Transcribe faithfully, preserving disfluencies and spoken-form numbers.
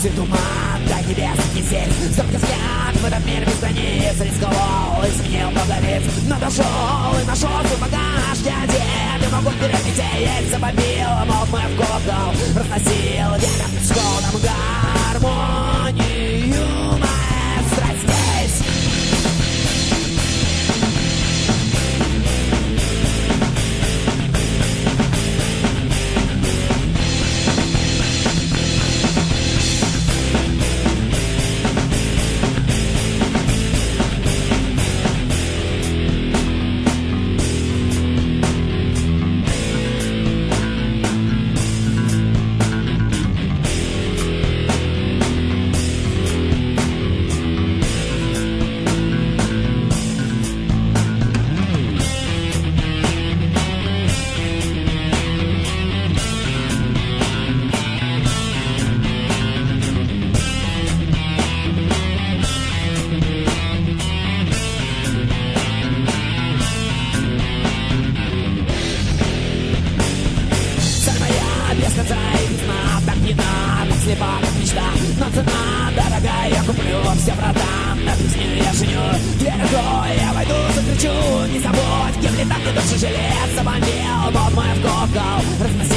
Тучи туман, до небес кисель. Зоркий взгляд в этот мир без границ. Рисковал, изменил много лиц, но дошел и нашел свой багаж. Я одет, и могу вперед лететь. Забомбил, молот мой в год дал. Разносил ветер с холодом гармонию. Моя страсть здесь. Без конца и без дна, так пьяна, так слепа, как мечта. Но цена дорогая, я куплю все врата. На песню я женю, дверь открою, я войду, закричу. Не забудь, кем летам, где души жилец. Забомбил, бот мой в ковкал, разносил